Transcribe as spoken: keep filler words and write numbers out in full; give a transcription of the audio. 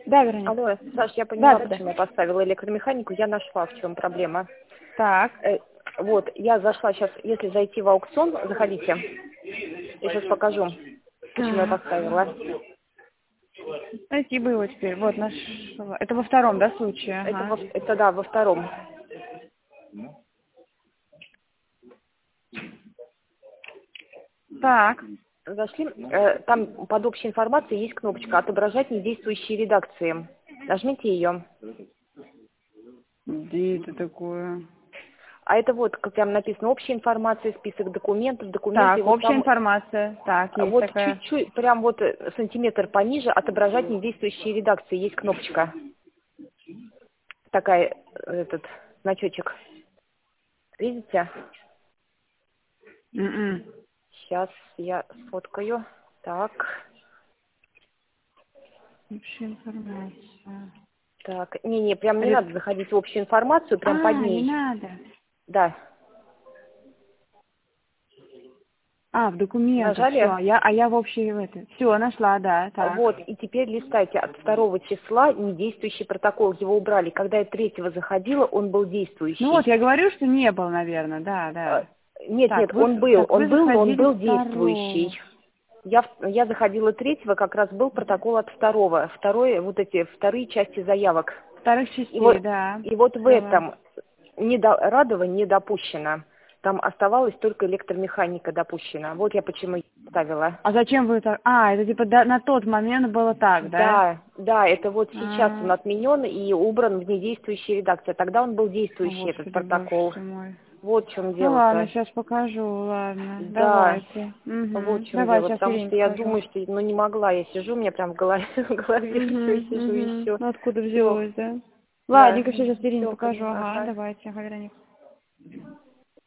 Да, Вероника. Алло, Саш, я поняла, Да, да, почему я поставила электромеханику, я нашла, в чем проблема. Так. Э, вот, я зашла сейчас, если зайти в аукцион, заходите, я сейчас покажу, почему я Так. поставила. Найти бы его теперь. Вот наш. Это во втором, да, случае? Это, Ага. во, это да, во втором. Так. Зашли, э, там под общей информацией есть кнопочка «Отображать недействующие редакции». Нажмите ее. Где это такое? А это вот, как там написано, общая информация, список документов, документы. И Так, вот общая там, информация. Так, есть вот такая. чуть-чуть, прям вот э, сантиметр пониже «Отображать недействующие редакции». Есть кнопочка. Такая, э, этот значочек. Видите? М-м. Сейчас я сфоткаю. Так, Общая информация. так. Не-не, прям не Ред- надо заходить в общую информацию, прям под А, не ней. надо. Да. А, в документах, Нажали? все. Я, а я в общей в это. Все, нашла, да, так. Вот, и теперь листайте от второго числа недействующий протокол. Его убрали. Когда я третьего заходила, он был Ну вот, действующий. я говорю, что не был, наверное, да, Э, да. Нет, Так, нет, вы, он был. так, Он вы был, но он заходили был второго. действующий. Я, в- я заходила третьего, как раз был протокол от второго. Второе, вот эти вторые части заявок. Вторых И частей, вот, да. и вот в Давай. этом недо, радование не допущено. Там оставалась только электромеханика допущена. Вот я почему и ставила. А зачем вы так? А, это типа да, на тот момент было так, да? Да, да, это вот сейчас А, он отменен и убран в недействующей редакции. Тогда он был о, действующий, этот Господи, боже протокол. ты мой. Вот в чем Ну ладно, дело-то. сейчас покажу, ладно. Да, Давайте. вот Угу. в чем Давай, дело. сейчас Потому Ирине что я покажу. думаю, что ну не могла. Я сижу, у меня прям в голове, в голове все Угу, сижу угу. еще. Ну откуда Все, взялось, да? да, Ладненько, сейчас Ирине все, покажу. Ага, ага. давайте, ага, Вероника.